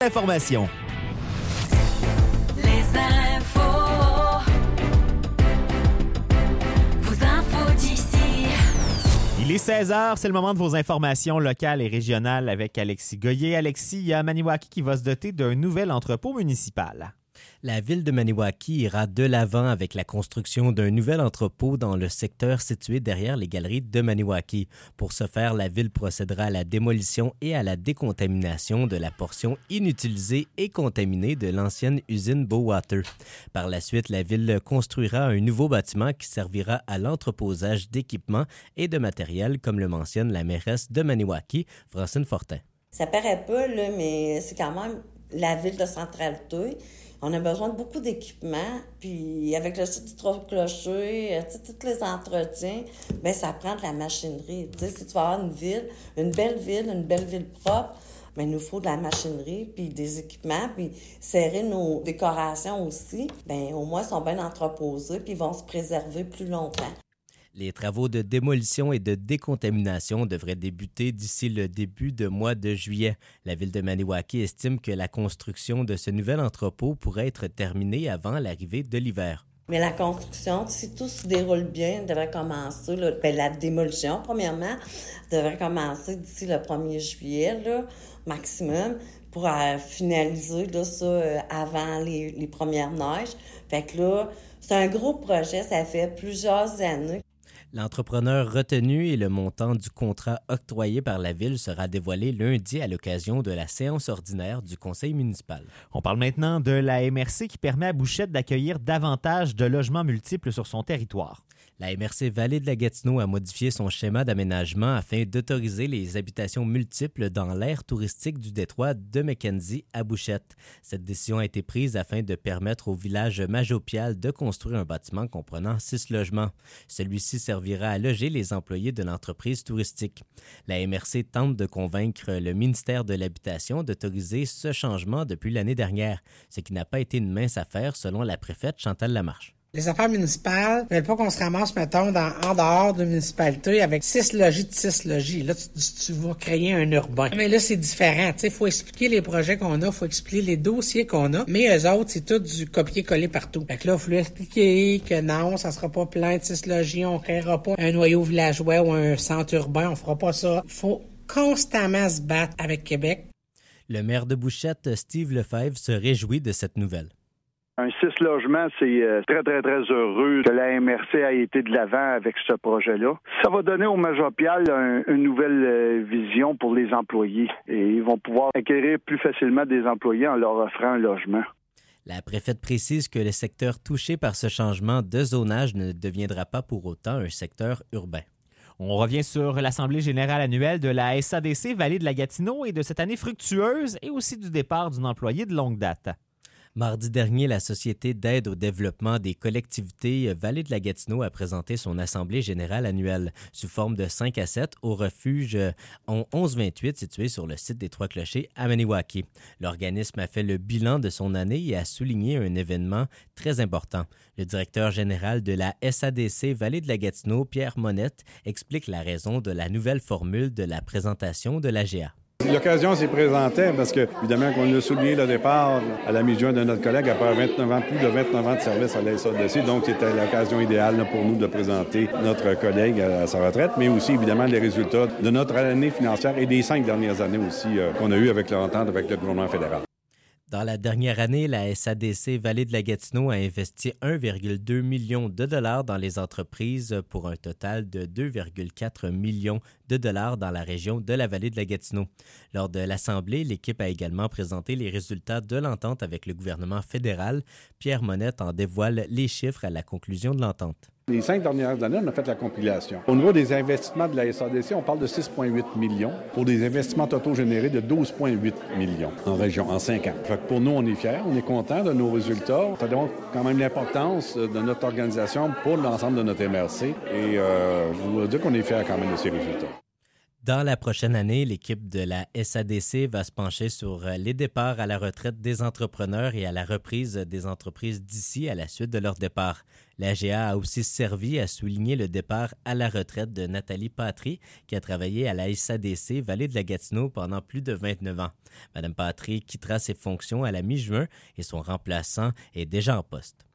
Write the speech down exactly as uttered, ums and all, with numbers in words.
Information. Les infos. Vos infos d'ici. Il est seize heures, c'est le moment de vos informations locales et régionales avec Alexis Goyer. Alexis, il y a Maniwaki qui va se doter d'un nouvel entrepôt municipal. La ville de Maniwaki ira de l'avant avec la construction d'un nouvel entrepôt dans le secteur situé derrière les galeries de Maniwaki. Pour ce faire, la ville procédera à la démolition et à la décontamination de la portion inutilisée et contaminée de l'ancienne usine Bowater. Par la suite, la ville construira un nouveau bâtiment qui servira à l'entreposage d'équipements et de matériel, comme le mentionne la mairesse de Maniwaki, Francine Fortin. Ça paraît pas, là, mais c'est quand même la ville de Centralité. On a besoin de beaucoup d'équipements, puis avec le site du Trois-Clochers, tous les entretiens, bien, ça prend de la machinerie. Tu sais, si tu veux avoir une ville, une belle ville, une belle ville propre, bien, il nous faut de la machinerie, puis des équipements, puis serrer nos décorations aussi, bien, au moins, ils sont bien entreposés, puis ils vont se préserver plus longtemps. Les travaux de démolition et de décontamination devraient débuter d'ici le début du mois de juillet. La ville de Maniwaki estime que la construction de ce nouvel entrepôt pourrait être terminée avant l'arrivée de l'hiver. Mais la construction, si tout se déroule bien, devrait commencer, là, bien, la démolition, premièrement, devrait commencer d'ici le premier juillet, là, maximum, pour euh, finaliser là, ça euh, avant les, les premières neiges. Fait que là, c'est un gros projet, ça fait plusieurs années. L'entrepreneur retenu et le montant du contrat octroyé par la Ville sera dévoilé lundi à l'occasion de la séance ordinaire du conseil municipal. On parle maintenant de la M R C qui permet à Bouchette d'accueillir davantage de logements multiples sur son territoire. La M R C Vallée de la Gatineau a modifié son schéma d'aménagement afin d'autoriser les habitations multiples dans l'aire touristique du détroit de Mackenzie à Bouchette. Cette décision a été prise afin de permettre au village Majopial de construire un bâtiment comprenant six logements. Celui-ci servira à loger les employés de l'entreprise touristique. La M R C tente de convaincre le ministère de l'Habitation d'autoriser ce changement depuis l'année dernière, ce qui n'a pas été une mince affaire selon la préfète Chantal Lamarche. Les affaires municipales ne veulent pas qu'on se ramasse, mettons, dans, en dehors d'une municipalité avec six logis de six logis. Là, tu, tu vas créer un urbain. Mais là, c'est différent. Tu sais, il faut expliquer les projets qu'on a, il faut expliquer les dossiers qu'on a. Mais eux autres, c'est tout du copier-coller partout. Fait que là, il faut lui expliquer que non, ça sera pas plein de six logis, on créera pas un noyau villageois ou un centre urbain, on fera pas ça. Il faut constamment se battre avec Québec. Le maire de Bouchette, Steve Lefebvre, se réjouit de cette nouvelle. Un six logements, c'est très, très, très heureux que la M R C ait été de l'avant avec ce projet-là. Ça va donner au Majopial un, une nouvelle vision pour les employés et ils vont pouvoir acquérir plus facilement des employés en leur offrant un logement. La préfète précise que le secteur touché par ce changement de zonage ne deviendra pas pour autant un secteur urbain. On revient sur l'Assemblée générale annuelle de la S A D C Vallée de la Gatineau et de cette année fructueuse et aussi du départ d'une employée de longue date. Mardi dernier, la Société d'aide au développement des collectivités Vallée de la Gatineau a présenté son Assemblée générale annuelle sous forme de cinq à sept au refuge onze vingt-huit situé sur le site des Trois-Clochers à Maniwaki. L'organisme a fait le bilan de son année et a souligné un événement très important. Le directeur général de la S A D C Vallée de la Gatineau, Pierre Monette, explique la raison de la nouvelle formule de la présentation de l'A G A. L'occasion s'est présentée parce que, évidemment, qu'on a souligné le départ à la mi-juin de notre collègue après vingt-neuf ans, plus de vingt-neuf ans de service à la S A D C. Donc, c'était l'occasion idéale pour nous de présenter notre collègue à sa retraite, mais aussi, évidemment, les résultats de notre année financière et des cinq dernières années aussi euh, qu'on a eues avec l'entente avec le gouvernement fédéral. Dans la dernière année, la S A D C Vallée de la Gatineau a investi un virgule deux million de dollars dans les entreprises pour un total de deux virgule quatre millions de dollars dans la région de la Vallée de la Gatineau. Lors de l'Assemblée, l'équipe a également présenté les résultats de l'entente avec le gouvernement fédéral. Pierre Monette en dévoile les chiffres à la conclusion de l'entente. Les cinq dernières années, on a fait la compilation. Au niveau des investissements de la S A D C, on parle de six virgule huit millions pour des investissements totaux générés de douze virgule huit millions en région, en cinq ans. Fait que pour nous, on est fiers, on est contents de nos résultats. Ça démontre quand même l'importance de notre organisation pour l'ensemble de notre M R C. Et euh, je vous dire qu'on est fiers quand même de ces résultats. Dans la prochaine année, l'équipe de la S A D C va se pencher sur les départs à la retraite des entrepreneurs et à la reprise des entreprises d'ici à la suite de leur départ. L'A G A a aussi servi à souligner le départ à la retraite de Nathalie Patry, qui a travaillé à la S A D C Vallée de la Gatineau pendant plus de vingt-neuf ans. Madame Patry quittera ses fonctions à la mi-juin et son remplaçant est déjà en poste.